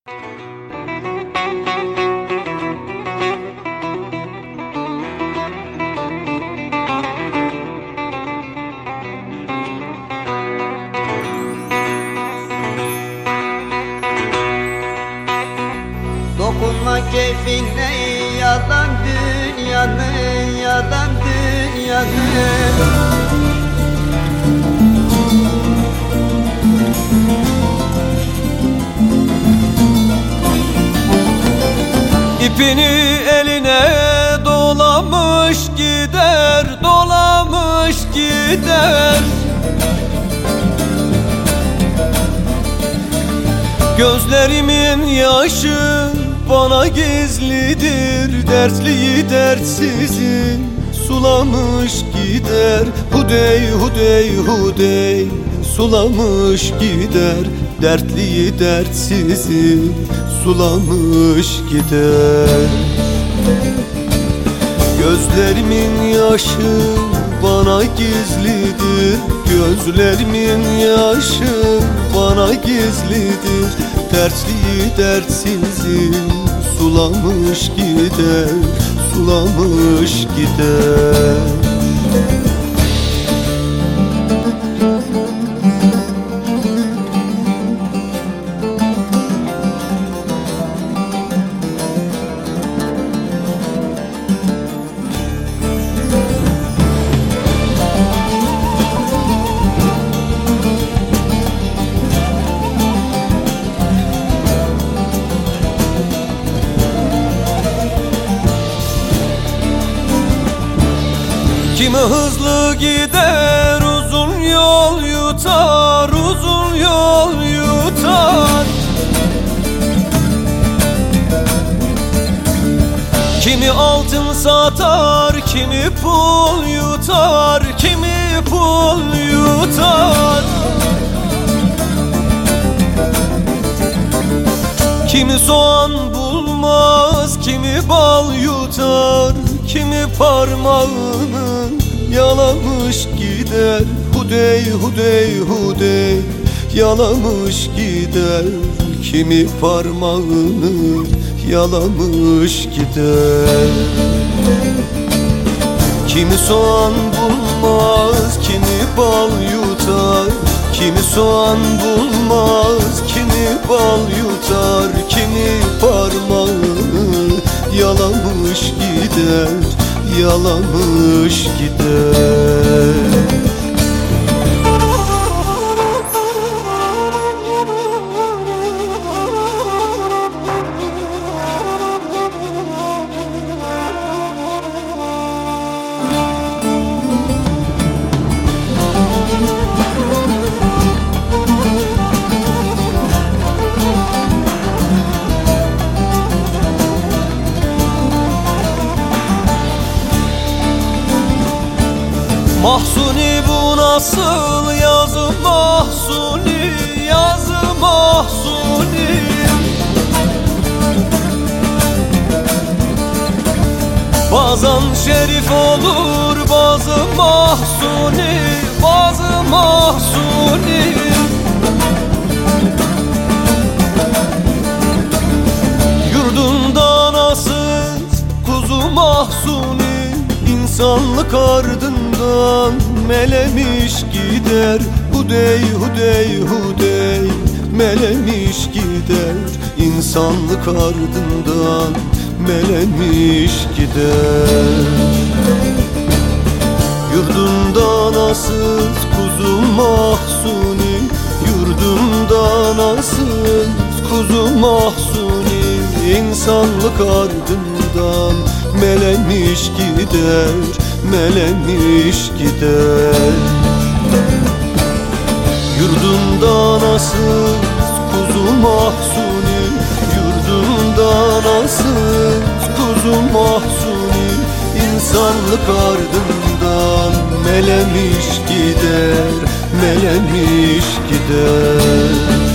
Dokunma keyfine yalan dünyanın, yalan dünyanın. İpini eline dolamış gider, dolamış gider. Gözlerimin yaşı bana gizlidir, dertliyi dertsizi sulamış gider. Hudey, hudey, hudey sulamış gider, dertliyi dertsizi sulamış gider. Gözlerimin yaşı bana gizlidir, gözlerimin yaşı bana gizlidir, dertliyi dertsizi sulamış gider, sulamış gider. Kimi hızlı gider, uzun yol yutar, uzun yol yutar. Kimi altın satar, kimi pul yutar, kimi pul yutar. Kimi soğan bulmaz, kimi bal yutar, kimi parmağını yalamış gider. Hudey, hudey, hudey yalamış gider, kimi parmağını yalamış gider. Kimi soğan bulmaz, kimi bal yutar, kimi soğan bulmaz, kimi bal yutar, kimi parmağını yalamış gider, yalamış gider. Mahsuni bu nasıl yazı, mahsuni yazı, mahsuni. Bazan şerif olur, bazı mahsuni, bazı mahsuni. Yurdunda nasıl kuzu mahsuni, İnsanlık ardından melemiş gider. Hudey, hudey, hudey melemiş gider, İnsanlık ardından melemiş gider. Yurdunda nasıl kuzu mahsuni, yurdunda nasıl kuzu mahsuni, İnsanlık ardından melemiş gider, melemiş gider. Yurdunda nasıl kuzu mahsuni, yurdunda nasıl kuzu mahsuni, İnsanlık ardından melemiş gider, melemiş gider.